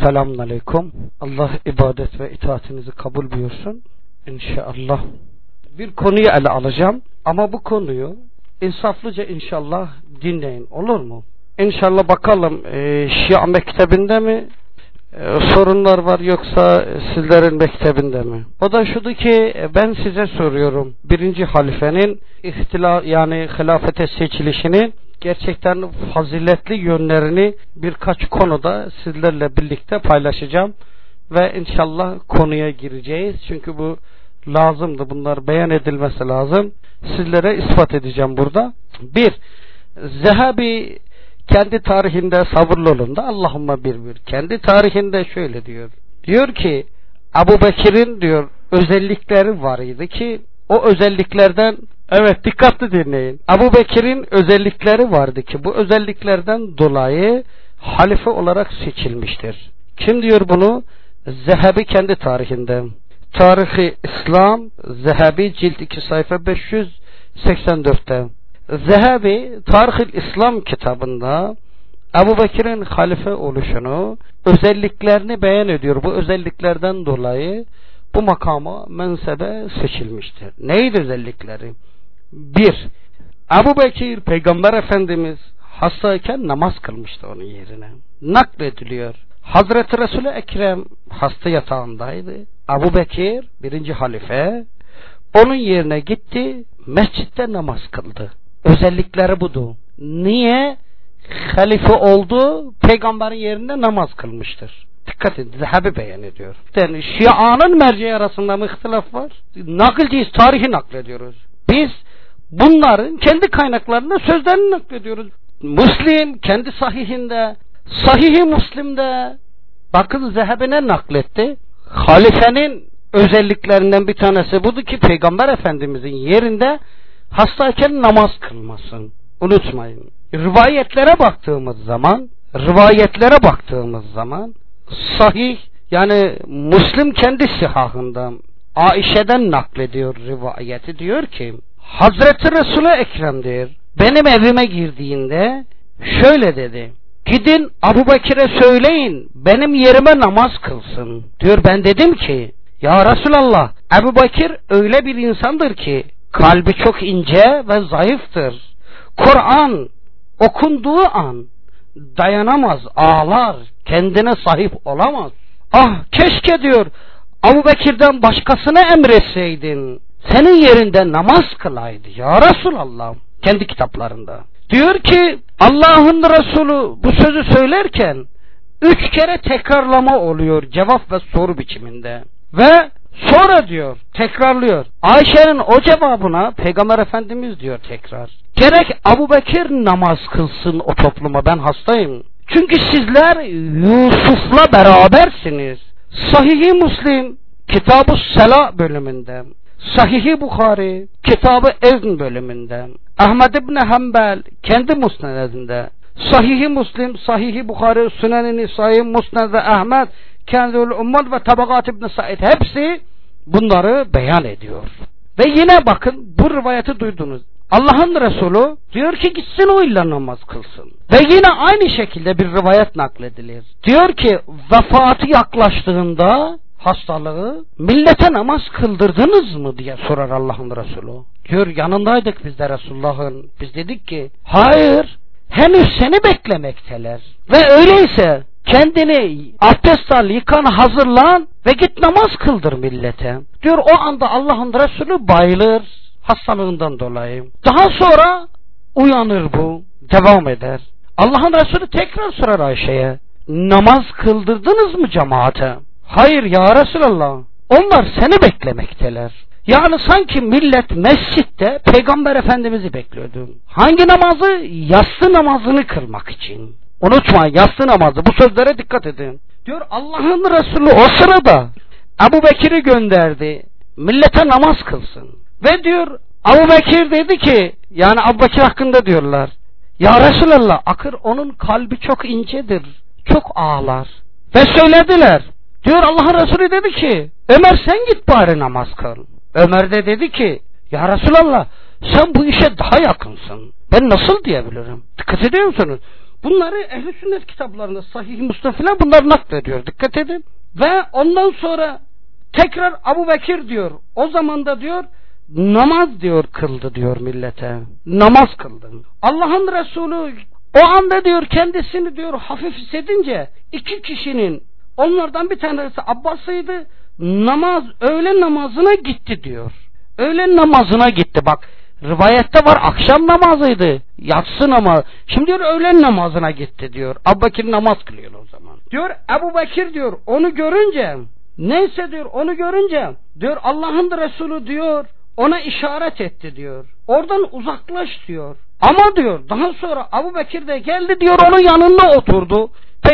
Selamünaleyküm. Allah ibadet ve itaatinizi kabul buyursun. İnşallah. Bir konuyu ele alacağım ama bu konuyu insaflıca inşallah dinleyin, olur mu? İnşallah bakalım Şia mektebinde mi sorunlar var yoksa sizlerin mektebinde mi? O da şudur ki ben size soruyorum. Birinci halifenin hilafete seçilişini, gerçekten faziletli yönlerini birkaç konuda sizlerle birlikte paylaşacağım ve inşallah konuya gireceğiz. Çünkü bu lazımdı. Bunlar beyan edilmesi lazım. Sizlere ispat edeceğim burada. Bir, Zehebi kendi tarihinde, sabırlı olun da Allahümme bir kendi tarihinde şöyle diyor. Diyor ki Ebu Bekir'in diyor özellikleri var idi ki o özelliklerden, evet dikkatli dinleyin, Ebu Bekir'in özellikleri vardı ki bu özelliklerden dolayı halife olarak seçilmiştir. Kim diyor bunu? Zehebi kendi tarihinde. Tarih-i İslam, Zehebi cilt 2 sayfa 584'te. Zehebi Tarih-i İslam kitabında Ebu Bekir'in halife oluşunu, özelliklerini beyan ediyor. Bu özelliklerden dolayı bu makama, mensebe seçilmiştir. Neydi özellikleri? Bir, Ebu Bekir Peygamber Efendimiz hastayken namaz kılmıştı onun yerine. Naklediliyor. Hazreti Resul-i Ekrem hasta yatağındaydı. Ebu Bekir birinci halife onun yerine gitti, mescitte namaz kıldı. Özellikleri budur. Niye? Halife oldu, peygamberin yerinde namaz kılmıştır. Dikkat edin, Zehebi beyan ediyor. Yani Şia'nın merceği arasında mı ihtilaf var? Nakilciyiz, tarihi naklediyoruz. Biz bunların kendi kaynaklarında sözlerini naklediyoruz. Müslim kendi sahihinde, Sahih-i Müslim'de bakın Zehebi ne nakletti? Halifenin özelliklerinden bir tanesi budur ki Peygamber Efendimizin yerinde hastayken namaz kılmasın. Unutmayın. Rivayetlere baktığımız zaman sahih, yani Müslim kendi sihahından Aişe'den naklediyor rivayeti, diyor ki Hazreti Resul-i Ekrem'dir. Benim evime girdiğinde şöyle dedi. Gidin Ebu Bekir'e söyleyin benim yerime namaz kılsın. Diyor ben dedim ki ya Resulallah, Ebu Bekir öyle bir insandır ki kalbi çok ince ve zayıftır. Kur'an okunduğu an dayanamaz, ağlar, kendine sahip olamaz. Ah keşke diyor Ebu Bekir'den başkasına emretseydin, senin yerinde namaz kılaydı ya Resulallah. Kendi kitaplarında. Diyor ki Allah'ın Resulü bu sözü söylerken 3 kere tekrarlama oluyor cevap ve soru biçiminde. Ve sonra diyor tekrarlıyor. Ayşe'nin o cevabına Peygamber Efendimiz diyor tekrar. Gerek Ebu Bekir namaz kılsın o topluma, ben hastayım. Çünkü sizler Yusuf'la berabersiniz. Sahih-i Müslim Kitab-ı Sela bölümünde, Sahih-i Bukhari Kitab-ı Ezn bölümünde, Ahmed İbni Hanbel kendi musnedinde, Sahih-i Müslim, Sahih-i Bukhari, Sünen-i Nisai, Musned-i Ahmed, Kenzul Ummet ve Tabakat İbni Said hepsi bunları beyan ediyor. Ve yine bakın bu rivayeti duydunuz. Allah'ın Resulü diyor ki gitsin o illa namaz kılsın. Ve yine aynı şekilde bir rivayet nakledilir. Diyor ki vefatı yaklaştığında hastalığı millete namaz kıldırdınız mı diye sorar Allah'ın Resulü. Diyor yanındaydık biz de Resulullah'ın. Biz dedik ki hayır, henüz seni beklemekteler. Ve öyleyse kendini abdest al, yıkan, hazırlan ve git namaz kıldır millete. Diyor o anda Allah'ın Resulü bayılır hastalığından dolayı. Daha sonra uyanır bu, devam eder. Allah'ın Resulü tekrar sorar Ayşe'ye, namaz kıldırdınız mı cemaate? Hayır ya Resulallah, onlar seni beklemekteler. Yani sanki millet mescitte Peygamber Efendimiz'i bekliyordu. Hangi namazı? Yatsı namazını kılmak için. Unutmayın, yatsı namazı. Bu sözlere dikkat edin. Diyor Allah'ın Resulü o sırada Ebu Bekir'i gönderdi. Millete namaz kılsın. Ve diyor Ebu Bekir dedi ki, yani Ebu Bekir hakkında diyorlar, ya Resulallah akır onun kalbi çok incedir, çok ağlar. Ve söylediler. Diyor Allah'ın Resulü dedi ki Ömer sen git bari namaz kıl. Ömer de dedi ki ya Resulallah sen bu işe daha yakınsın. Ben nasıl diyebilirim? Dikkat ediyor musunuz? Bunları Ehl-i Sünnet kitaplarında Sahih Müslim filan bunlar naklediyor. Dikkat edin. Ve ondan sonra tekrar Ebu Bekir diyor. O zaman da diyor namaz diyor kıldı diyor millete. Namaz kıldı. Allah'ın Resulü o anda diyor kendisini diyor hafif hissedince iki kişinin onlardan bir tanesi Abbas'ıydı. Öğle namazına gitti diyor. Öğle namazına gitti. Bak rivayette var akşam namazıydı. Yatsı namazı. Şimdi diyor öğlen namazına gitti diyor. Ebu Bekir namaz kılıyor o zaman. Diyor Ebu Bekir diyor onu görünce neyse diyor onu görünce diyor Allah'ın Resulü diyor ona işaret etti diyor. Oradan uzaklaş diyor. Ama diyor daha sonra Ebu Bekir de geldi diyor onun yanında oturdu.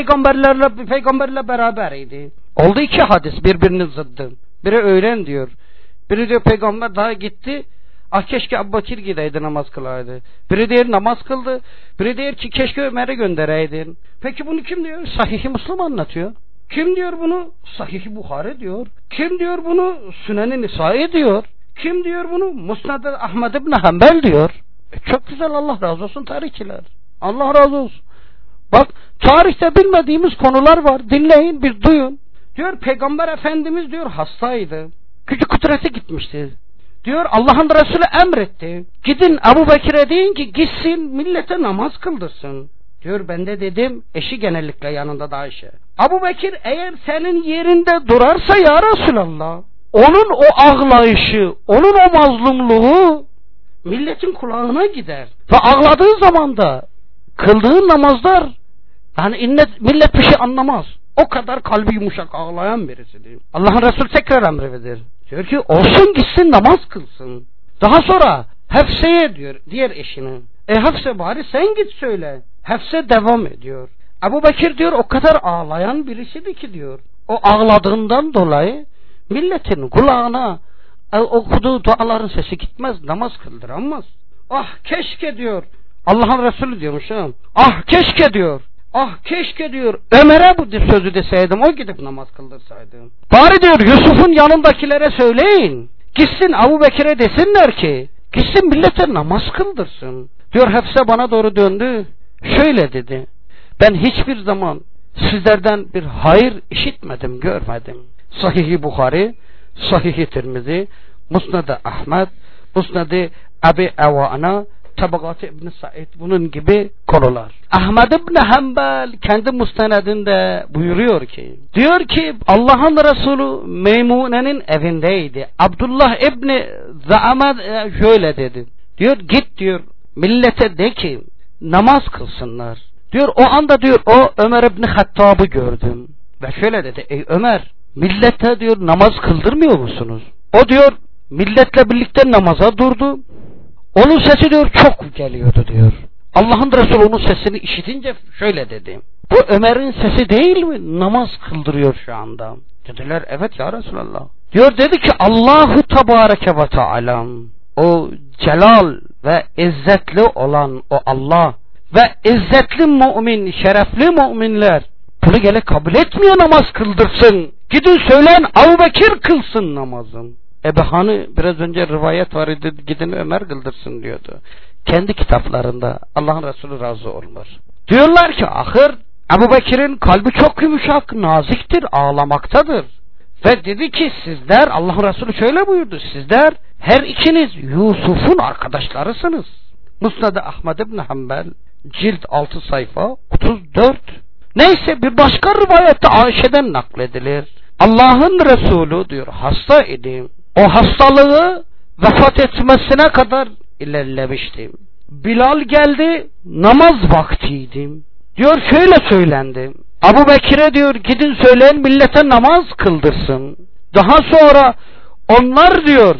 Peygamberle beraberiydi. Oldu iki hadis birbirinin zıddı. Biri öğlen diyor. Biri diyor peygamber daha gitti. Ah keşke Ebu Bekir gideydi namaz kılaydı. Biri diyor namaz kıldı. Biri diyor ki keşke Ömer'i göndereydin. Peki bunu kim diyor? Sahih-i Müslim anlatıyor. Kim diyor bunu? Sahih-i Buhari diyor. Kim diyor bunu? Sünen-i Nisai diyor. Kim diyor bunu? Musnad-ı Ahmed ibn Hanbel diyor. Çok güzel, Allah razı olsun tarihçiler. Allah razı olsun. Bak tarihte bilmediğimiz konular var. Dinleyin, bir duyun. Diyor Peygamber Efendimiz diyor hastaydı. Gücü kudreti gitmişti. Diyor Allah'ın Resulü emretti. Gidin Ebu Bekir'e deyin ki gitsin millete namaz kıldırsın. Diyor ben de dedim, eşi genellikle yanında da Ayşe. Ebu Bekir eğer senin yerinde durarsa ya Resulallah, onun o ağlayışı, onun o mazlumluğu milletin kulağına gider. Ve ağladığı zaman da kıldığı namazlar yani millet bir şey anlamaz. O kadar kalbi yumuşak ağlayan birisidir. Allah'ın Resulü tekrar emreder. Diyor ki olsun gitsin namaz kılsın. Daha sonra Hefse'ye diyor diğer eşine. Hefse bari sen git söyle. Hefse devam ediyor. Ebu Bekir diyor o kadar ağlayan birisiydi ki diyor. O ağladığından dolayı milletin kulağına okuduğu duaların sesi gitmez, namaz kıldıramaz. Ah keşke diyor. Allah'ın Resulü diyormuş ha. Ah keşke diyor. Ah keşke diyor Ömer'e bu sözü deseydim, o gidip namaz kıldırsaydı. Bari diyor Yusuf'un yanındakilere söyleyin. Gitsin Ebu Bekir'e desinler ki gitsin millete namaz kıldırsın. Diyor Hefse bana doğru döndü. Şöyle dedi. Ben hiçbir zaman sizlerden bir hayır işitmedim, görmedim. Sahih-i Buhari, Sahih-i Tirmizi, Musnad-ı Ahmed, Musnad-ı Ebi Evana, Tabakat-ı İbn-i Said, bunun gibi konular. Ahmed ibn Hanbel kendi musnedinde buyuruyor ki, diyor ki Allah'ın Resulü Meymune'nin evindeydi. Abdullah İbni Za'amed şöyle dedi. Diyor git diyor millete de ki namaz kılsınlar. Diyor o anda diyor o Ömer İbni Hattab'ı gördüm. Ve şöyle dedi, ey Ömer millete diyor namaz kıldırmıyor musunuz? O diyor milletle birlikte namaza durdu. Onun sesi diyor çok geliyordu diyor. Allah'ın Resulü onun sesini işitince şöyle dedi. Bu Ömer'in sesi değil mi? Namaz kıldırıyor şu anda. Dediler evet ya Resulallah. Diyor dedi ki Allahu Tebareke ve Teala, o celal ve izzetli olan o Allah ve izzetli mümin, şerefli müminler bunu gele kabul etmiyor namaz kıldırsın. Gidin söyleyin Ebu Bekir kılsın namazın. Ebehanı biraz önce rivayet var idi, gidin Ömer kıldırsın diyordu. Kendi kitaplarında Allah'ın Resulü razı olmuş. Diyorlar ki ahır Ebu Bekir'in kalbi çok yumuşak, naziktir, ağlamaktadır. Ve dedi ki sizler, Allah'ın Resulü şöyle buyurdu, sizler her ikiniz Yusuf'un arkadaşlarısınız. Musnad-ı Ahmed ibn Hanbel cilt 6 sayfa 34. Neyse bir başka rivayette Ayşe'den nakledilir. Allah'ın Resulü diyor hasta idi. O hastalığı vefat etmesine kadar ilerlemişti. Bilal geldi, namaz vaktiydi. Diyor şöyle söylendi. Ebu Bekir'e diyor gidin söyleyin millete namaz kıldırsın. Daha sonra onlar diyor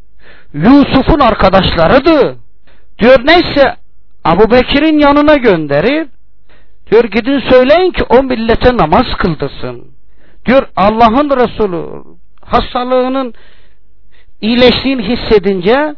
Yusuf'un arkadaşlarıydı. Diyor neyse Ebu Bekir'in yanına gönderir. Diyor gidin söyleyin ki o millete namaz kıldırsın. Diyor Allah'ın Resulü hastalığının iyileştiğini hissedince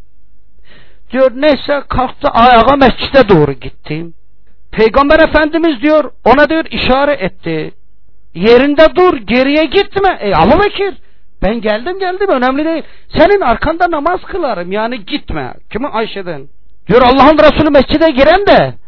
diyor neyse kalktı ayağa mescide doğru gitti. Peygamber Efendimiz diyor ona diyor işaret etti. Yerinde dur, geriye gitme. Ebu Bekir ben geldim önemli değil. Senin arkanda namaz kılarım yani gitme. Kimi? Ayşe'den. Diyor Allah'ın Resulü mescide giren de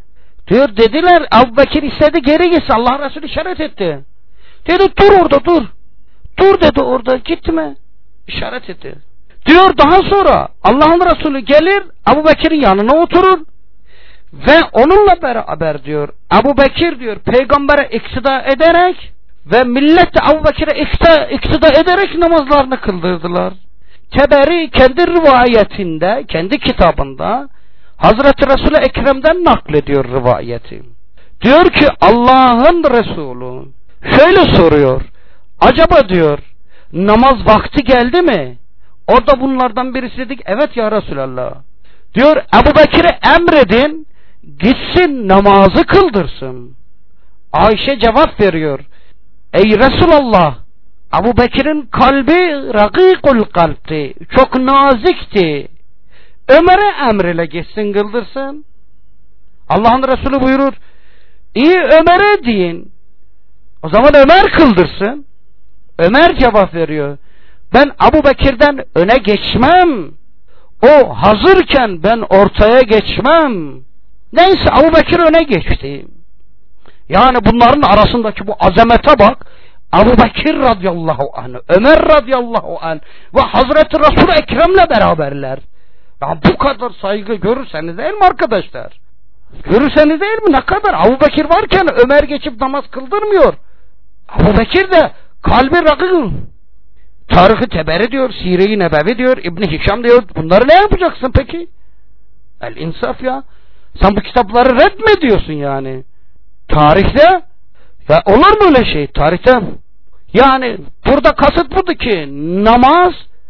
Diyor dediler Ebu Bekir istedi geri gitsin. Allah Resulü işaret etti. Dedi dur orada dur. Dur dedi orada gitme. İşaret etti. Diyor daha sonra Allah'ın Resulü gelir Ebu Bekir'in yanına oturur. Ve onunla beraber diyor Ebu Bekir diyor peygambere iktida ederek ve millet de Ebu Bekir'e iktida ederek namazlarını kıldırdılar. Teberi kendi rivayetinde, kendi kitabında Hazreti Resul-i Ekrem'den naklediyor rivayeti. Diyor ki Allah'ın Resulü şöyle soruyor. Acaba diyor namaz vakti geldi mi? Orada bunlardan birisi dedik evet ya Resulallah. Diyor Ebu Bekir'e emredin gitsin namazı kıldırsın. Ayşe cevap veriyor. Ey Resulallah, Ebu Bekir'in kalbi rakikul kalpti, çok nazikti. Ömer'e emrile gitsin kıldırsın. Allah'ın Resulü buyurur. İyi Ömer'e deyin. O zaman Ömer kıldırsın. Ömer cevap veriyor. Ben Ebu Bekir'den öne geçmem. O hazırken ben ortaya geçmem. Neyse Ebu Bekir öne geçti. Yani bunların arasındaki bu azamete bak. Ebu Bekir radıyallahu anh, Ömer radıyallahu anh ve Hazreti Resul-i Ekrem'le beraberler. Ya bu kadar saygı görürseniz değil mi arkadaşlar? Görürseniz değil mi? Ne kadar? Ebu Bekir varken Ömer geçip namaz kıldırmıyor. Ebu Bekir de kalbi rakı. Tarih-i Teberi diyor, Sire-i Nebevi diyor, İbn-i Hişam diyor. Bunları ne yapacaksın peki? El-İnsaf ya. Sen bu kitapları red mi ediyorsun yani? Tarihte ya olur mu öyle şey? Tarihte yani burada kasıt budur ki namaz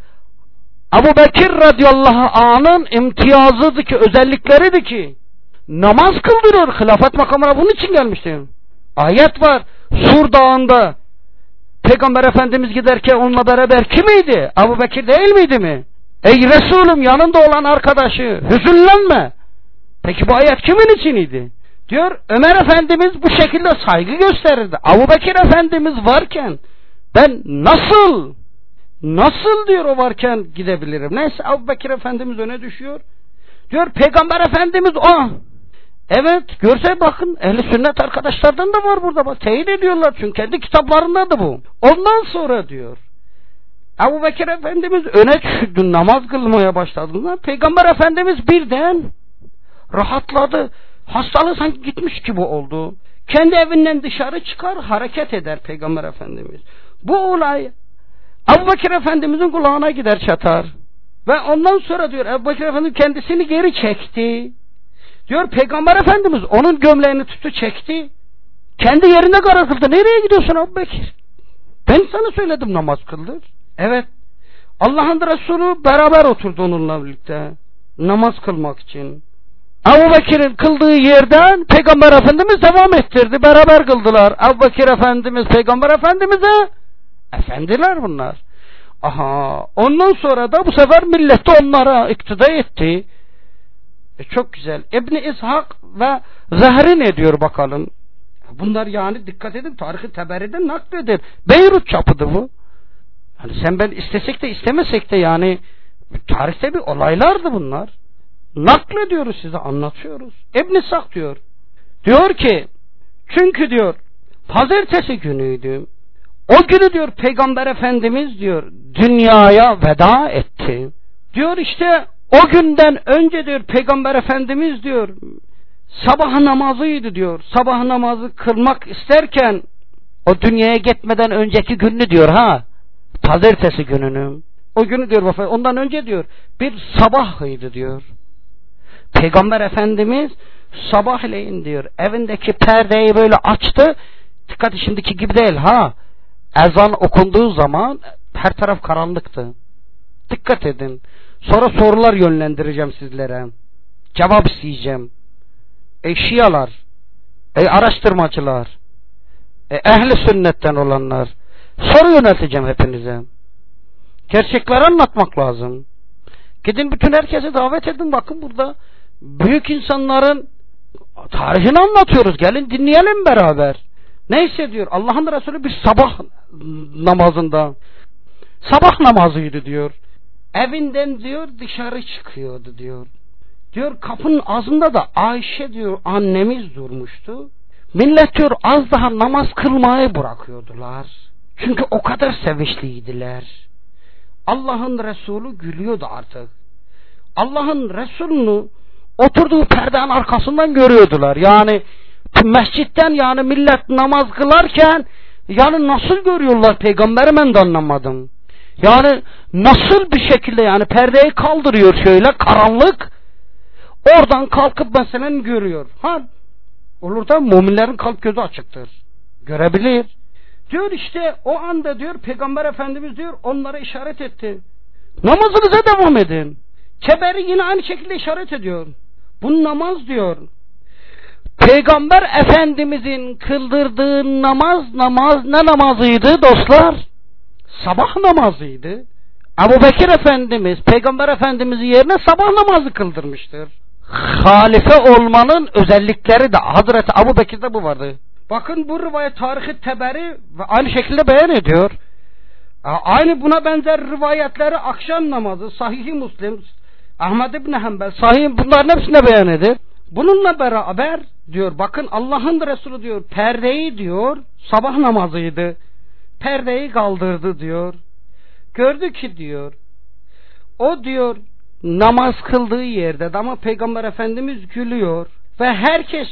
Ebu Bekir radıyallahu anh'ın imtiyazıdır ki, özellikleridir ki namaz kıldırıyor. Hilafet makamına bunun için gelmiştir. Ayet var. Sur Dağı'nda Peygamber Efendimiz giderken onunla beraber kimiydi? Ebu Bekir değil miydi mi? Ey Resulüm yanında olan arkadaşı hüzünlenme. Peki bu ayet kimin içiniydi? Diyor Ömer Efendimiz bu şekilde saygı gösterirdi. Ebu Bekir Efendimiz varken ben nasıl diyor o varken gidebilirim? Neyse Ebu Bekir Efendimiz öne düşüyor. Diyor Peygamber Efendimiz o. Evet görse bakın ehli sünnet arkadaşlardan da var burada bak teyit ediyorlar çünkü kendi kitaplarında da bu. Ondan sonra diyor Ebu Bekir Efendimiz öne düştü namaz kılmaya başladığında Peygamber Efendimiz birden rahatladı. Hastalığı sanki gitmiş gibi oldu. Kendi evinden dışarı çıkar hareket eder Peygamber Efendimiz. Bu olay Ebu Bekir Efendimizin kulağına gider çatar. Ve ondan sonra diyor Ebu Bekir Efendimiz kendisini geri çekti. Diyor Peygamber Efendimiz onun gömleğini tuttu çekti. Kendi yerine karar kıldı. Nereye gidiyorsun Ebu Bekir? Ben sana söyledim namaz kıldır. Evet. Allah'ın Resulü beraber oturdu onunla birlikte. Namaz kılmak için. Ebu Bekir'in kıldığı yerden Peygamber Efendimiz devam ettirdi. Beraber kıldılar. Ebu Bekir Efendimiz Peygamber Efendimiz'e efendiler bunlar. Aha. Ondan sonra da bu sefer millet de onlara iktida etti. Çok güzel. İbn-i İshak ve Zehri ne diyor bakalım. Bunlar yani dikkat edin Tarih-i Teberi'den nakledir. Beyrut çapıdır bu. Yani sen ben istesek de istemesek de yani tarihte bir olaylardı bunlar. Naklediyoruz size anlatıyoruz. İbn-i İshak diyor. Diyor ki çünkü diyor pazartesi günüydü. O günü diyor Peygamber Efendimiz diyor dünyaya veda etti. Diyor işte o günden önce diyor Peygamber Efendimiz diyor sabah namazıydı diyor. Sabah namazı kılmak isterken o dünyaya gitmeden önceki günü diyor pazartesi gününü. O günü diyor ondan önce diyor bir sabahıydı diyor. Peygamber Efendimiz sabahleyin diyor evindeki perdeyi böyle açtı. Dikkat şimdiki gibi değil ezan okunduğu zaman her taraf karanlıktı. Dikkat edin. Sonra sorular yönlendireceğim sizlere. Cevap isteyeceğim. Ey Şialar, ey araştırmacılar, ehli sünnetten olanlar, soru yönelteceğim hepinize. Gerçekleri anlatmak lazım. Gidin bütün herkese davet edin. Bakın burada büyük insanların tarihini anlatıyoruz. Gelin dinleyelim beraber. Neyse diyor Allah'ın Resulü bir sabah namazında sabah namazıydı diyor. Evinden diyor dışarı çıkıyordu diyor. Diyor kapının ağzında da Ayşe diyor annemiz durmuştu. Millet diyor az daha namaz kılmayı bırakıyordular. Çünkü o kadar sevinçliydiler. Allah'ın Resulü gülüyordu artık. Allah'ın Resulünü oturduğu perdenin arkasından görüyordular. Yani mescitten yani millet namaz kılarken yani nasıl görüyorlar peygamberi ben de anlamadım. Yani nasıl bir şekilde yani perdeyi kaldırıyor şöyle karanlık. Oradan kalkıp mesela görüyor. Olur da müminlerin kalp gözü açıktır. Görebilir. Diyor işte o anda diyor Peygamber Efendimiz diyor onlara işaret etti. Namazınıza devam edin. Keberi yine aynı şekilde işaret ediyor. Bu namaz diyor. Peygamber Efendimizin kıldırdığı namaz ne namazıydı dostlar? Sabah namazıydı. Ebu Bekir Efendimiz Peygamber Efendimizin yerine sabah namazı kıldırmıştır. Halife olmanın özellikleri de Hazreti Ebu Bekir'de bu vardı. Bakın bu rivayet Tarih-i Teberi ve aynı şekilde beyan ediyor. Aynı buna benzer rivayetleri akşam namazı, Sahih-i Müslim, Ahmed İbni Hanbel, Sahih bunların hepsine beyan ediyor. Bununla beraber diyor bakın Allah'ın Resulü diyor perdeyi diyor sabah namazıydı. Perdeyi kaldırdı diyor. Gördü ki diyor o diyor namaz kıldığı yerde ama Peygamber Efendimiz gülüyor ve herkes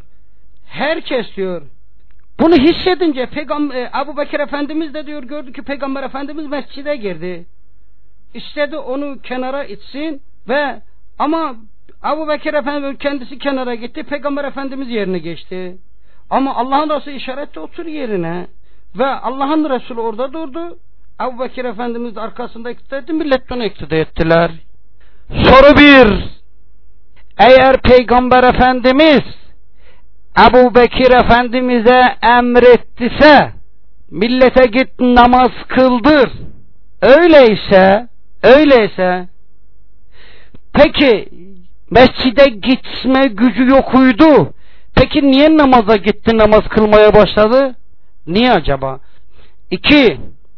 diyor bunu hissedince Ebu Bekir Efendimiz de diyor gördü ki Peygamber Efendimiz mescide girdi. İstedi onu kenara itsin ve ama Ebu Bekir Efendimiz kendisi kenara gitti. Peygamber Efendimiz yerine geçti. Ama Allah'ın Resulü işaretle otur yerine ve Allah'ın Resulü orada durdu. Ebu Bekir Efendimiz de arkasında iktida etti. Millet onu iktida ettiler. Soru 1. Eğer Peygamber Efendimiz Ebu Bekir Efendimiz'e emrettiyse millete git namaz kıldır. Öyleyse peki mescide gitme gücü yokuydu. Peki niye namaza gitti, namaz kılmaya başladı? Niye acaba? 2.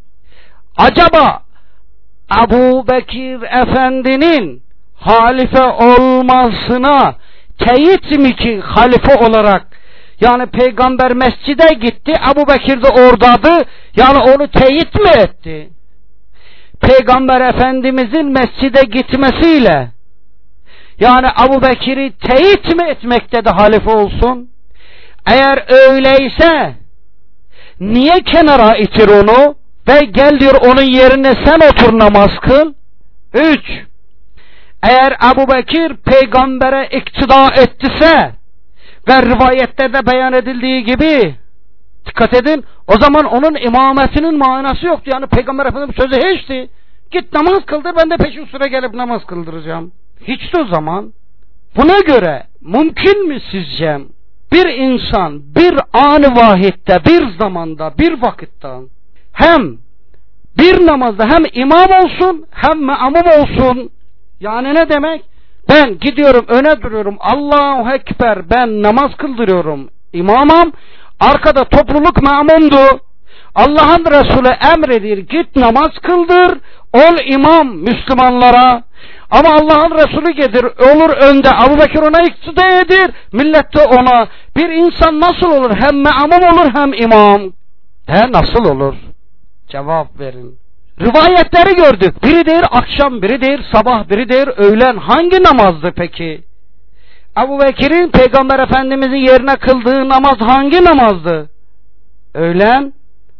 Acaba Ebu Bekir Efendi'nin halife olmasına teyit mi ki halife olarak? Yani peygamber mescide gitti, Ebu Bekir de oradadı. Yani onu teyit mi etti? Peygamber Efendimizin mescide gitmesiyle yani Ebu Bekir'i teyit mi etmekte de halife olsun? Eğer öyleyse niye kenara itir onu ve gel diyor onun yerine sen otur namaz kıl? 3. Eğer Ebu Bekir peygambere iktida ettiyse ve rivayette de beyan edildiği gibi dikkat edin o zaman onun imametinin manası yoktu. Yani Peygamber Efendimiz sözü hiçti. Git namaz kıldır ben de peşin sıra gelip namaz kıldıracağım. Hiç de o zaman. Buna göre mümkün mü sizce bir insan bir an-ı vahitte bir zamanda bir vakitte hem bir namazda hem imam olsun hem me'mum olsun? Yani ne demek? Ben gidiyorum öne duruyorum Allahu Ekber ben namaz kıldırıyorum imamım arkada topluluk me'mumdu. Allah'ın Resulü emredir git namaz kıldır ol imam Müslümanlara. Ama Allah'ın Resulü gelir olur önde Ebu Bekir ona iktida edir millet de ona. Bir insan nasıl olur hem me'mum olur hem imam? Nasıl olur? Cevap verin. Rivayetleri gördük. Biri der akşam, biri der sabah, biri der öğlen. Hangi namazdı peki? Ebu Bekir'in Peygamber Efendimizin yerine kıldığı namaz hangi namazdı? Öğlen,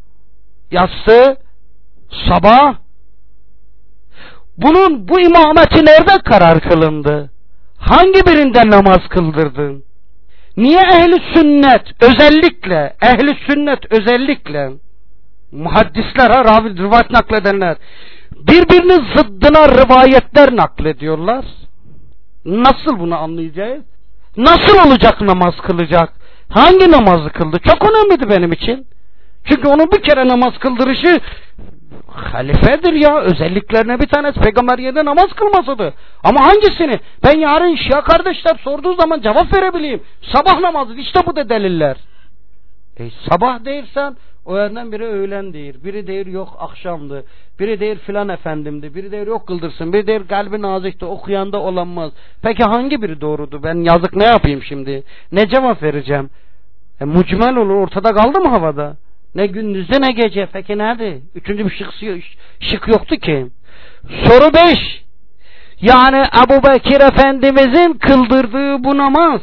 yatsı, sabah. Bu imameti nerede karar kılındı? Hangi birinden namaz kıldırdın? Niye ehli sünnet özellikle muhaddisler rivayet nakledenler birbirinin zıddına rivayetler naklediyorlar? Nasıl bunu anlayacağız? Nasıl olacak namaz kılacak? Hangi namazı kıldı? Çok önemliydi benim için. Çünkü onun bir kere namaz kıldırışı halifedir ya. Özelliklerine bir tanesi peygamber yerine namaz kılmasıdır. Ama hangisini? Ben yarın Şia kardeşler sorduğu zaman cevap verebileyim. Sabah namazı işte bu da deliller. Sabah değilsen O yerden biri öğlen deyir, biri deyir yok akşamdı, biri deyir filan efendimdi, biri deyir yok kıldırsın, biri deyir kalbi nazikti, okuyanda olanmaz. Peki hangi biri doğrudu? Ben yazık ne yapayım şimdi? Ne cevap vereceğim? Mucmel olur, ortada kaldı mı havada? Ne gündüzde ne gece. Peki nerede? Üçüncü bir şık yoktu ki. Soru 5. Yani Ebu Bekir Efendimizin kıldırdığı bu namaz,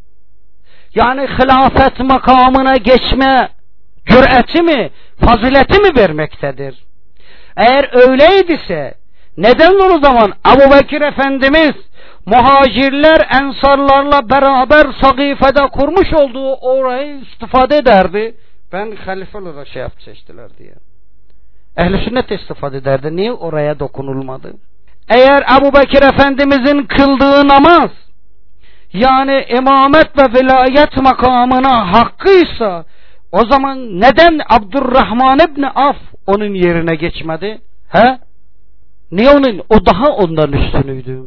yani hilafet makamına geçme cüreti mi, fazileti mi vermektedir? Eğer öyleyse neden o zaman Ebu Bekir Efendimiz muhacirler ensarlarla beraber Sakife'de kurmuş olduğu orayı istifade ederdi? Ben halife olarak seçtiler diye. Ehl-i sünnet istifade ederdi. Niye oraya dokunulmadı? Eğer Ebu Bekir Efendimizin kıldığı namaz, yani imamet ve vilayet makamına hakkıysa, o zaman neden Abdurrahman İbni Af onun yerine geçmedi? He? Niye onun? O daha ondan üstünüydü.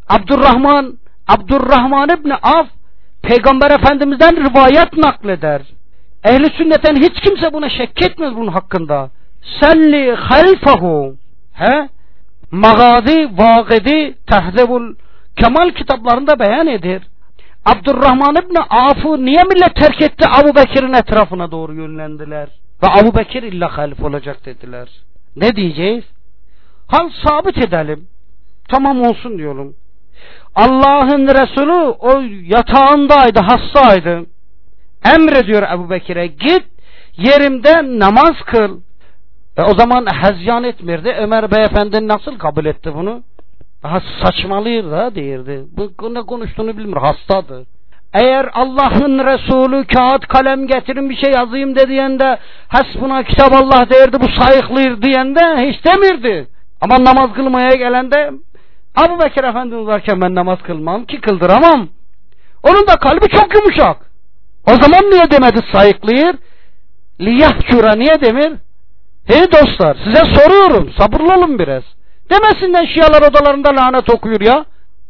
Abdurrahman İbni Af Peygamber Efendimiz'den rivayet nakleder. Ehl-i sünnetten hiç kimse buna şek etmez bunun hakkında. Selli halfahu. He? Magazi, Vagidi, Tehzebul Kemal kitaplarında beyan edir. Abdurrahman İbni Af'ı niye millet terk etti? Ebu Bekir'in etrafına doğru yönlendiler. Ve Ebu Bekir illa halif olacak dediler. Ne diyeceğiz? Hal sabit edelim. Tamam olsun diyorum. Allah'ın Resulü o yatağındaydı, hastaydı. Emrediyor Ebu Bekir'e, git yerimde namaz kıl. O zaman hezyan etmirdi. Ömer Beyefendi nasıl kabul etti bunu? Daha saçmalıyor da değildi. Bu ne konuştuğunu bilmiyor. Hastadır. Eğer Allah'ın Resulü kağıt kalem getirin bir şey yazayım dediğinde hasbuna kitap Allah derdi, bu sayıklıyor diyende hiç demirdi. Ama namaz kılmaya gelende Ebu Bekir Efendimiz varken ben namaz kılmam ki kıldıramam. Onun da kalbi çok yumuşak. O zaman niye demedi sayıklıyor? Liyahcura niye demir? Hey dostlar, size soruyorum, sabırlı olun biraz. Demesinden Şialar odalarında lanet okuyor ya.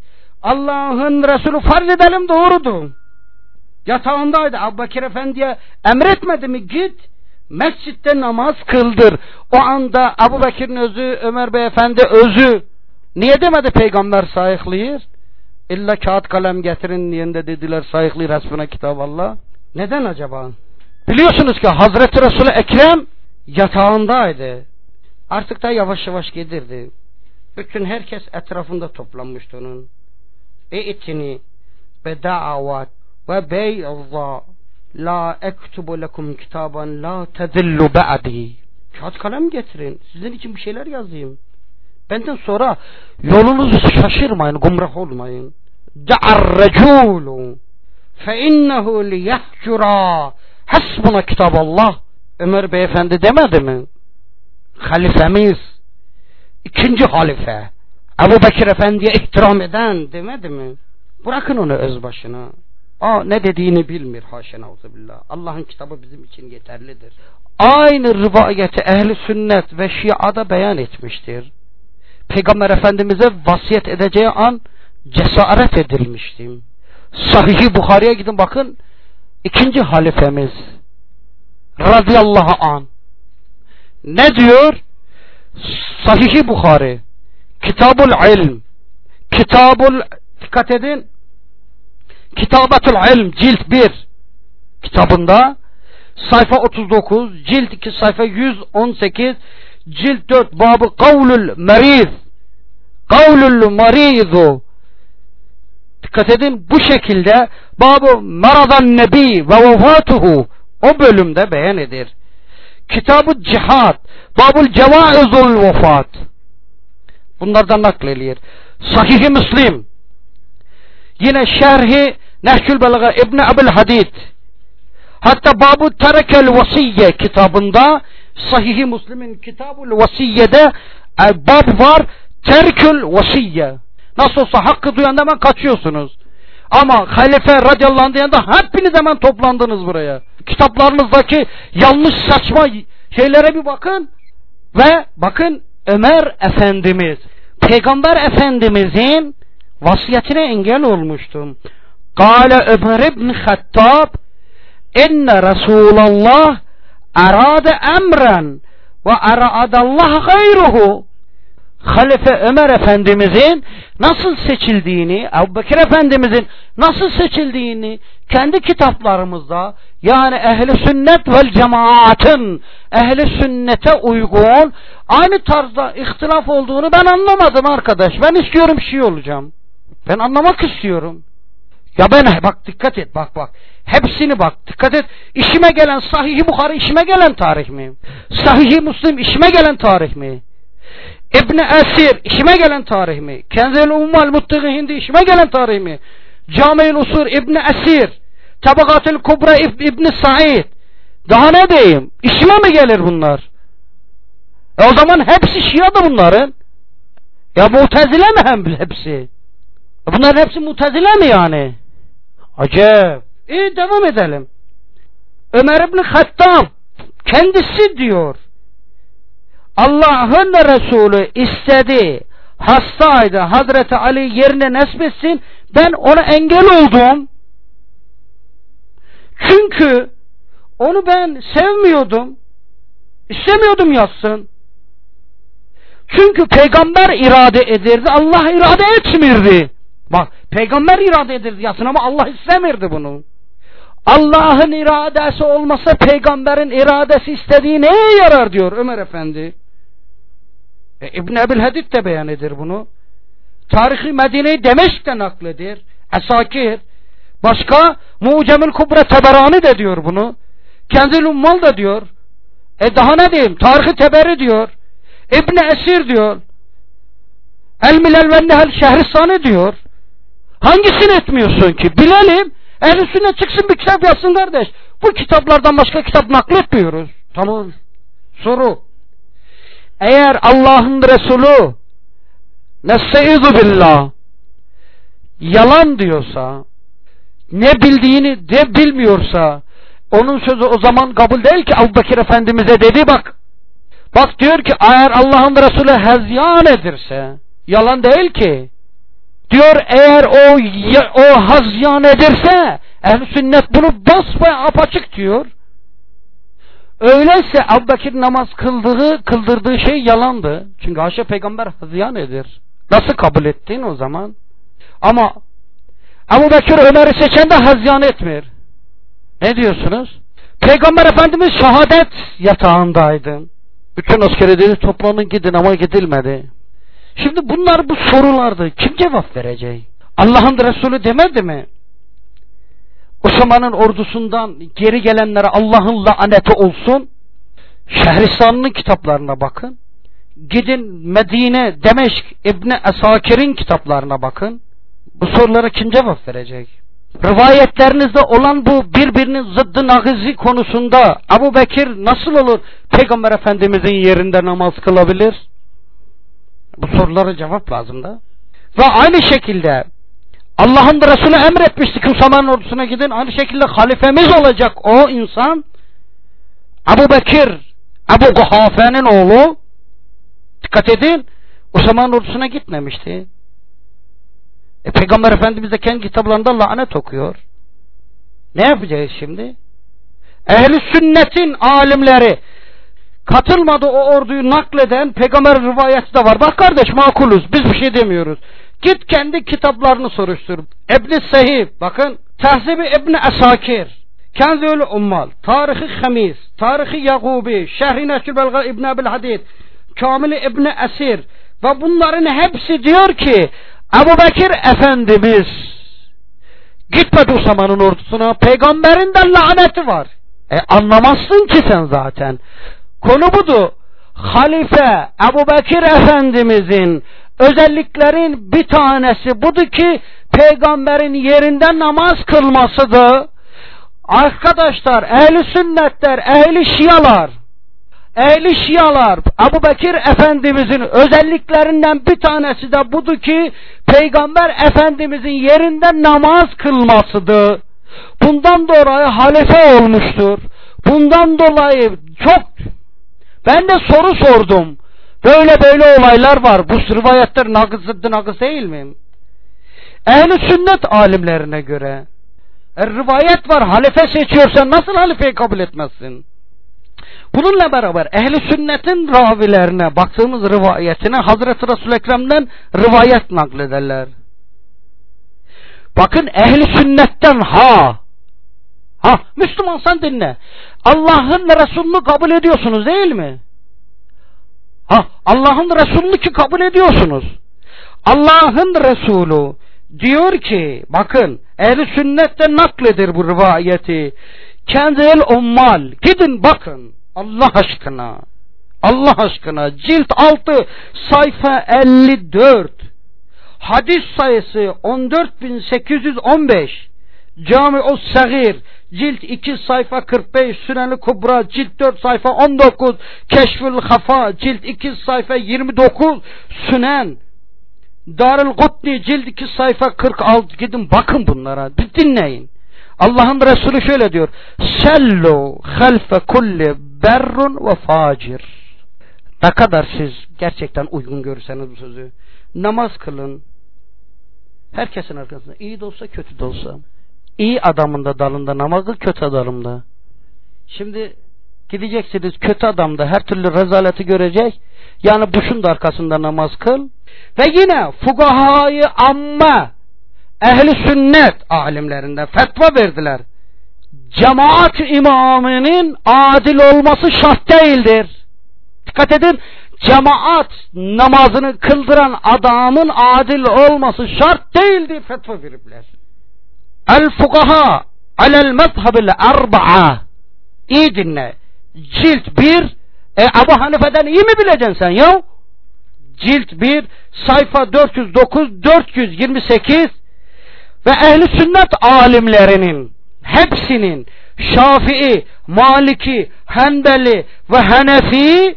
Allah'ın Resulü farz edelim doğrudur. Yatağındaydı. Ebu Bekir Efendi'ye emretmedi mi? Git mescitte namaz kıldır. O anda Ebu Bekir'in özü, Ömer Beyefendi özü. Niye demedi Peygamber sayıklıyor? İlla kağıt kalem getirin diyende dediler sayıklıyor hasbuna kitap Allah. Neden acaba? Biliyorsunuz ki Hazreti Resul-i Ekrem yatağındaydı. Artık da yavaş yavaş gelirdi. Bütün herkes etrafında toplanmıştı onun. İ'tini beda'avat ve beyazza la ektubu lekum kitaban la tezillu ba'di. Kağıt kalem getirin. Sizin için bir şeyler yazayım. Benden sonra yolunuzu şaşırmayın, gumrah olmayın. Da'ar reculu fe innehu liyahcura hasbuna kitaballah. Ömer Beyefendi demedi mi? Halifemiz, ikinci halife, Ebu Bekir Efendi'ye ihtiram eden demedi mi? Bırakın onu öz başına. Ne dediğini bilmiyor, haşa nauzubillah. Allah'ın kitabı bizim için yeterlidir. Aynı rivayeti Ehl-i Sünnet ve Şia'da beyan etmiştir. Peygamber Efendimiz'e vasiyet edeceği an cesaret edilmişti. Sahih-i Bukhari'ye gidin bakın, ikinci halifemiz radıyallahu an ne diyor? Sahih-i Bukhari Kitabul İlm, dikkat edin, Kitabetul İlm cilt 1 kitabında sayfa 39, cilt 2 sayfa 118, cilt 4 babı kavlul marizu, dikkat edin, bu şekilde babı maradan nebi ve vefatuhu o bölümde beyan edir. Kitab-ı Cihad, babul cevaizul vefat, bunlardan nakledilir. Sahih-i Müslim, yine şerhi Nehcül Belâga İbn Ebu'l Hadid, hatta babu terekel vasiyye kitabında, Sahih-i Müslim'in Kitabul Vasiyye'de bab var, terkül vasiyye. Nasıl olsa hakkı duyan hemen kaçıyorsunuz. Ama halife radıyallahu anh diyende hepiniz hemen toplandınız buraya. Kitaplarınızdaki yanlış saçma şeylere bir bakın. Ve bakın Ömer Efendimiz, Peygamber Efendimizin vasiyetine engel olmuştum. Kâle Ömer ibn Hattab inne Resulallah arade emren ve aradallah gayruhu. Halife Ömer Efendimizin nasıl seçildiğini, Ebubekir Efendimizin nasıl seçildiğini kendi kitaplarımızda, yani ehli sünnet vel cemaatın ehli sünnete uygun aynı tarzda ihtilaf olduğunu ben anlamadım arkadaş. Ben istiyorum Şii olacağım. Ben anlamak istiyorum. Ya ben bak dikkat et bak. Hepsini bak dikkat et. İşime gelen Sahih-i Buhari işime gelen tarih mi? Sahih-i Müslim işime gelen tarih mi? İbn Esir işime gelen tarih mi? Kenzul Ummal Muttaqi Hindi işime gelen tarih mi? Cami-ül Usul İbn Esir, Tabakatul Kubra İbn Said. Daha ne diyeyim? İşime mi gelir bunlar? O zaman hepsi Şia'da bunların. Ya Mu'tezile mi hem hepsi? Bunların hepsi Mu'tezile mi yani? Acayip. Devam edelim. Ömer İbn Hattab kendisi diyor, Allah'ın Resulü istedi, hastaydı, Hazreti Ali yerine nesbetsin, ben ona engel oldum. Çünkü onu ben sevmiyordum, istemiyordum yatsın. Çünkü peygamber irade ederdi, Allah irade etmirdi. Bak, peygamber irade ederdi yatsın ama Allah istemirdi bunu. Allah'ın iradesi olmasa peygamberin iradesi istediği neye yarar diyor Ömer Efendi. İbn Ebil Hadid de beyan eder bunu. Tarih-i Medine'yi Demeşk'te nakledir. Esakir. Başka Mucemül Kubra Teberani de diyor bunu. Kenzul Ummal da diyor. Daha ne diyeyim? Tarih-i Teberi diyor. İbn Esir diyor. El Milal ve Nehel Şehristani diyor. Hangisini etmiyorsun ki? Bilelim. Ehl-i Sünnet çıksın bir kitap yazsın kardeş. Bu kitaplardan başka kitap nakletmiyoruz. Tamam. Soru. Eğer Allah'ın Resulü nestaizu billah yalan diyorsa, ne bildiğini de bilmiyorsa, onun sözü o zaman kabul değil ki. Ebubekir Efendimiz'e dedi bak diyor ki eğer Allah'ın Resulü hezyan edirse, yalan değil ki diyor, eğer o hezyan edirse ehl-i sünnet bunu basbaya apaçık diyor. Öyleyse Ebubekir namaz kıldırdığı şey yalandı. Çünkü haşa peygamber hızyan edir. Nasıl kabul ettin o zaman? Ama Ebubekir Ömer'i seçen de hızyan etmiyor. Ne diyorsunuz? Peygamber Efendimiz şehadet yatağındaydı. Bütün askeri dedi toplanın gidin ama gidilmedi. Şimdi bunlar bu sorulardı. Kim cevap verecek? Allah'ın Resulü demedi mi? Osman'ın ordusundan geri gelenlere Allah'ın laneti olsun. Şehristan'ın kitaplarına bakın. Gidin Medine, Demeşk, İbni Esakir'in kitaplarına bakın. Bu sorulara kim cevap verecek? Rivayetlerinizde olan bu birbirinin zıddı nagizi konusunda Ebubekir nasıl olur Peygamber Efendimizin yerinde namaz kılabilir? Bu sorulara cevap lazım da. Ve aynı şekilde Allah'ın Resulü emretmişti ki Osman'ın ordusuna gidin. Aynı şekilde halifemiz olacak o insan Ebubekir, Ebu Kuhafe'nin oğlu, dikkat edin, Osman'ın ordusuna gitmemişti. Peygamber Efendimiz de kendi kitaplarında lanet okuyor. Ne yapacağız şimdi? Ehl-i sünnetin alimleri katılmadı o orduyu nakleden peygamber rivayeti de var. Bak kardeş makuluz, biz bir şey demiyoruz. Git kendi kitaplarını soruştur. İbn-i Sahih, bakın, Tahzib-i İbn-i Esakir, Kenzul Ummal, Tarih-i Hamis, Tarih-i Yagubi, Şerh-i Neşr Belga İbn Ebil Hadid, Kamil-i İbn-i Esir ve bunların hepsi diyor ki Ebubekir Efendimiz gitmedi Osman'ın ordusuna, peygamberin de laneti var. Anlamazsın ki sen zaten. Konu budur. Halife Ebubekir Efendimizin özelliklerin bir tanesi budur ki peygamberin yerinde namaz kılmasıdır. Arkadaşlar, ehli sünnetler, ehli şialar Ebubekir Efendimizin özelliklerinden bir tanesi de budur ki peygamber Efendimizin yerinde namaz kılmasıdır. Bundan dolayı halife olmuştur. Bundan dolayı ben de soru sordum. Böyle olaylar var. Bu rivayetler nagız değil mi? Ehl-i sünnet alimlerine göre rivayet var. Halife seçiyorsan nasıl halifeyi kabul etmezsin? Bununla beraber ehli sünnetin ravilerine baktığımız rivayetine Hazreti Resul-i Ekrem'den rivayet naklederler. Bakın ehli sünnetten Müslüman sen dinle. Allah'ın ve Resulünü kabul ediyorsunuz değil mi? Allah'ın Resulünü ki kabul ediyorsunuz. Allah'ın Resulü diyor ki, bakın ehl-i sünnette nakledir bu rivayeti. Kendil ummal, gidin bakın Allah aşkına. Allah aşkına cilt 6 sayfa 54. Hadis sayısı 14815. Cami-ü Sagir cilt 2 sayfa 45, Sünen-i Kubra cilt 4 sayfa 19, Keşfül Hafa cilt 2 sayfa 29, Sünen Darül Kutni cilt 2 sayfa 46. Gidin bakın bunlara, dinleyin. Allah'ın Resulü şöyle diyor: Sellu halfe kulli berrun ve facir. Ne kadar siz gerçekten uygun görürseniz bu sözü, namaz kılın herkesin arkasında, iyi de olsa kötü de olsa. İyi adamın da dalında namaz kıl, kötü adamda. Şimdi gideceksiniz, kötü adamda her türlü rezaleti görecek. Yani Bush'un da arkasında namaz kıl. Ve yine fukahayı amma, ehli sünnet alimlerinde fetva verdiler. Cemaat imamının adil olması şart değildir. Dikkat edin, cemaat namazını kıldıran adamın adil olması şart değildir fetva veripler. El fukaha alel mezhebil arba'a. İyi dinle. Cilt 1. Ebu Hanife'den iyi mi bileceksin sen ya? Cilt 1 sayfa 409 428 ve ehli sünnet alimlerinin hepsinin Şafii, Maliki, Hanbeli ve Hanefi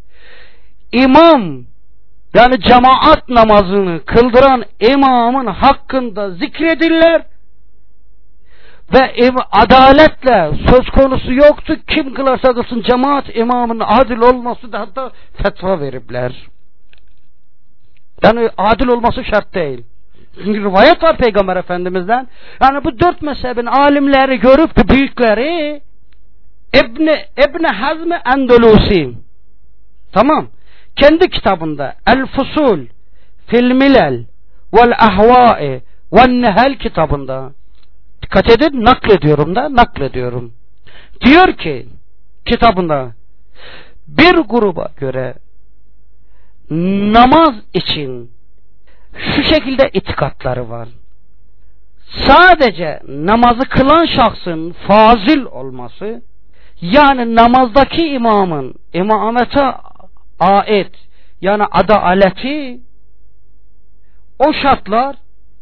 imam, yani cemaat namazını kıldıran imamın hakkında zikredirler ve adaletle söz konusu yoktu. Kim kılarsa kılsın cemaat imamının adil olması da hatta fetva veripler. Yani adil olması şart değil. Çünkü rivayet var Peygamber Efendimiz'den. Yani bu 4 mezhebin alimleri görüp de büyükleri İbn Hazm Endelusi, tamam, kendi kitabında El Fusul fil Milal vel Ahva'i vel Nehel kitabında, dikkat edin, naklediyorum. Diyor ki kitabında, bir gruba göre namaz için şu şekilde itikatları var. Sadece namazı kılan şahsın fazil olması, yani namazdaki imamın imamete ait, yani adaleti, o şartlar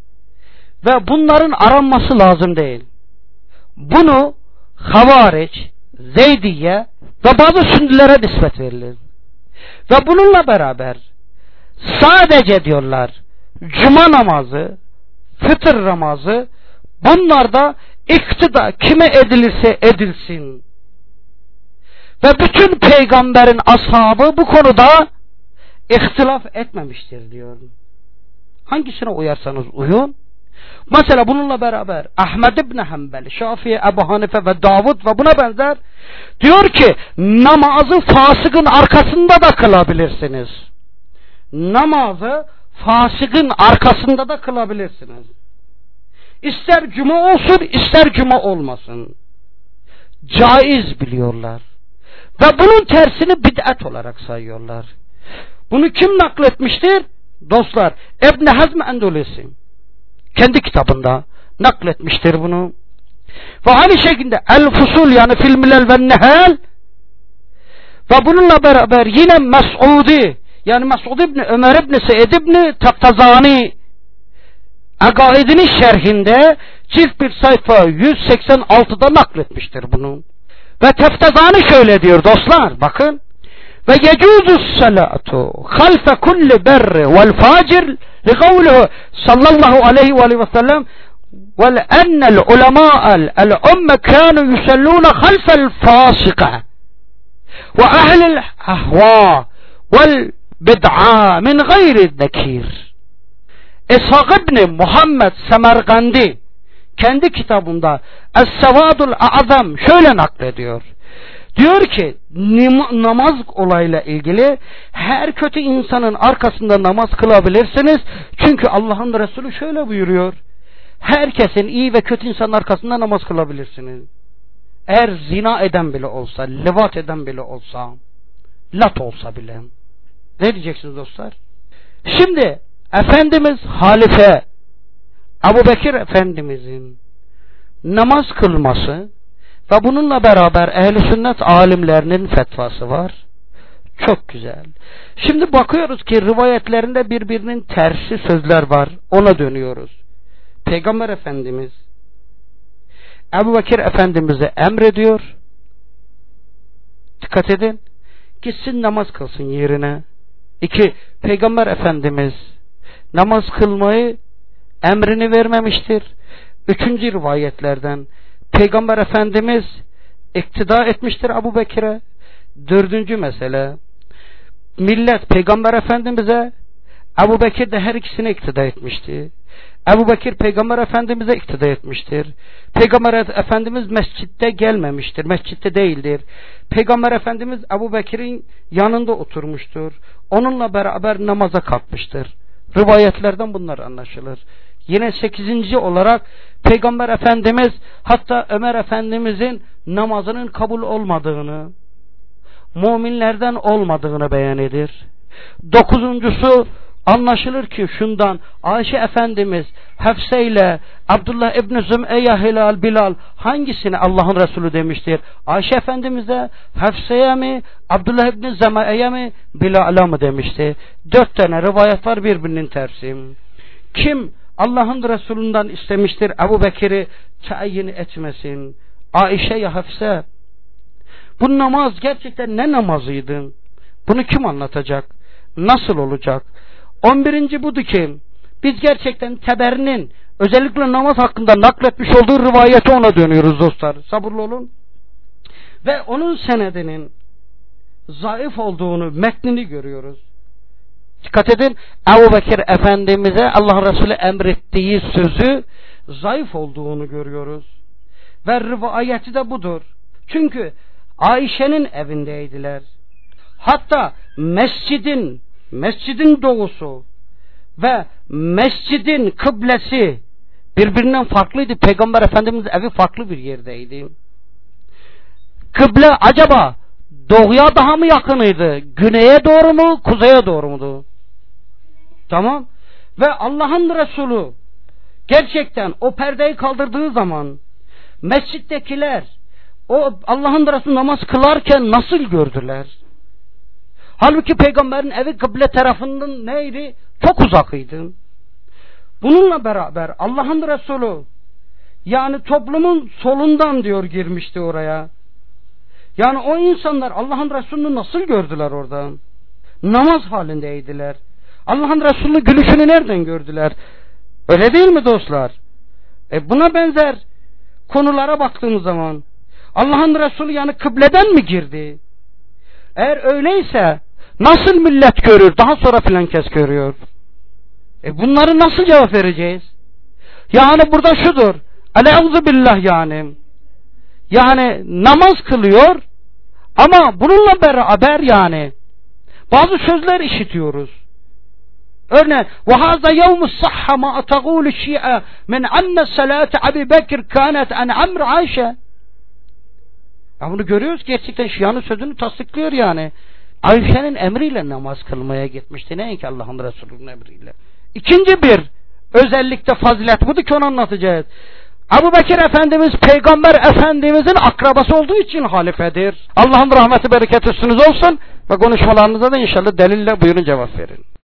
ve bunların aranması lazım değil. Bunu Havariç, Zeydiye ve bazı Sünnilere nispet verilir. Ve bununla beraber sadece diyorlar cuma namazı, fıtır namazı, bunlarda iktida kime edilirse edilsin. Ve bütün peygamberin ashabı bu konuda ihtilaf etmemiştir diyor. Hangisine uyarsanız uyun. Mesela bununla beraber Ahmed İbni Hanbel, Şafii, Ebu Hanife ve Davud ve buna benzer diyor ki namazı fasıkın arkasında da kılabilirsiniz. Namazı fasıkın arkasında da kılabilirsiniz. İster cuma olsun, ister cuma olmasın. Caiz biliyorlar. Ve bunun tersini bid'at olarak sayıyorlar. Bunu kim nakletmiştir? Dostlar, İbn Hazm Endelusi kendi kitabında nakletmiştir bunu. Ve aynı şekilde El Fusul, yani fil Milal ve Nehel, ve bununla beraber yine Mes'udi, yani Mes'ud İbni Ömer İbni Seyyid İbni Taftazani Akaidinin şerhinde cilt bir sayfa 186'da nakletmiştir bunu. Ve Taftazani şöyle diyor dostlar, bakın: ve yecuzu salatu halfe kulli berri vel facir li kavluhu sallallahu aleyhi ve sellem ve ennel ulemâ'el umme kânü yusallûne halfel fâsika ve ehlil ahvâ vel bid'a min gayri zekir. İshak İbni Muhammed Semerkandi kendi kitabında Es-Sevadul Azam şöyle naklediyor. Diyor ki namaz olayla ilgili her kötü insanın arkasında namaz kılabilirsiniz. Çünkü Allah'ın Resulü şöyle buyuruyor. Herkesin iyi ve kötü insanın arkasında namaz kılabilirsiniz. Eğer zina eden bile olsa, levat eden bile olsa, lat olsa bile. Ne diyeceksiniz dostlar? Şimdi Efendimiz halife Ebubekir Efendimizin namaz kılması ve bununla beraber ehl-i sünnet alimlerinin fetvası var. Çok güzel. Şimdi bakıyoruz ki rivayetlerinde birbirinin tersi sözler var. Ona dönüyoruz. Peygamber Efendimiz Ebubekir Efendimiz'e emrediyor. Dikkat edin. Gitsin namaz kılsın yerine. 2. Peygamber Efendimiz namaz kılmayı emrini vermemiştir. 3. rivayetlerden Peygamber Efendimiz iktida etmiştir Ebubekir'e. 4. mesele millet Peygamber Efendimiz'e, Ebubekir de her ikisine iktida etmişti. Ebubekir Peygamber Efendimiz'e iktida etmiştir. Peygamber Efendimiz mescitte gelmemiştir. Mescitte değildir. Peygamber Efendimiz Ebubekir'in yanında oturmuştur. Onunla beraber namaza kalkmıştır. Rivayetlerden bunlar anlaşılır. Yine 8. olarak Peygamber Efendimiz hatta Ömer Efendimizin namazının kabul olmadığını, müminlerden olmadığını beyan edir. 9. anlaşılır ki şundan, Ayşe Efendimiz Hafse ile Abdullah İbni Zümeyye, Hilal, Bilal hangisini Allah'ın Resulü demiştir? Ayşe Efendimiz'e, Hafse'ye mi, Abdullah İbni Zümeyye mi, Bilal'a mı demişti? 4 tane rivayet var birbirinin tersi. Kim Allah'ın Resulü'nden istemiştir Ebubekir'i tayin etmesin? Ayşe ya Hafse? Bu namaz gerçekten ne namazıydı? Bunu kim anlatacak? Nasıl olacak? 11. budur ki biz gerçekten Teber'in özellikle namaz hakkında nakletmiş olduğu rivayete ona dönüyoruz dostlar. Sabırlı olun. Ve onun senedinin zayıf olduğunu, metnini görüyoruz. Dikkat edin. Ebubekir Efendimiz'e Allah Resulü emrettiği sözü zayıf olduğunu görüyoruz. Ve rivayeti de budur. Çünkü Ayşe'nin evindeydiler. Hatta mescidin doğusu ve mescidin kıblesi birbirinden farklıydı. Peygamber Efendimiz evi farklı bir yerdeydi. Kıble acaba doğuya daha mı yakınıydı? Güneye doğru mu? Kuzeye doğru muydu? Tamam. Ve Allah'ın Resulü gerçekten o perdeyi kaldırdığı zaman mescittekiler o Allah'ın Resulü namaz kılarken nasıl gördüler? Halbuki Peygamberin evi kıble tarafından neydi? Çok uzakıydı. Bununla beraber Allah'ın Resulü yani toplumun solundan diyor girmişti oraya. Yani o insanlar Allah'ın Resulü'nü nasıl gördüler orada? Namaz halindeydiler. Allah'ın Resulü gülüşünü nereden gördüler? Öyle değil mi dostlar? Buna benzer konulara baktığımız zaman Allah'ın Resulü yani kıbleden mi girdi? Eğer öyleyse nasıl millet görür? Daha sonra filan kes görüyor. Bunları nasıl cevap vereceğiz? Yani burada şudur. Eleuzu billah yani. Yani namaz kılıyor ama bununla beraber yani bazı sözler işitiyoruz. Örneğin وَهَذَا يَوْمُ الصَّحَّ مَا أَتَغُولُ الشِّيَةِ مِنْ عَنَّ السَّلَاةِ أَبِي بَكِرْ كَانَتْ عَنْ عَمْرِ عَيْشَةِ. Bunu görüyoruz, gerçekten Şia'nın sözünü tasdiklıyor yani. Ayşe'nin emriyle namaz kılmaya gitmişti. Ne ki Allah'ın Resulü'nün emriyle. İkinci bir özellikle fazilet budur ki onu anlatacağız. Ebubekir Efendimiz Peygamber Efendimizin akrabası olduğu için halifedir. Allah'ın rahmeti bereketi üstünüz olsun ve konuşmalarınıza da inşallah delille buyurun cevap verin.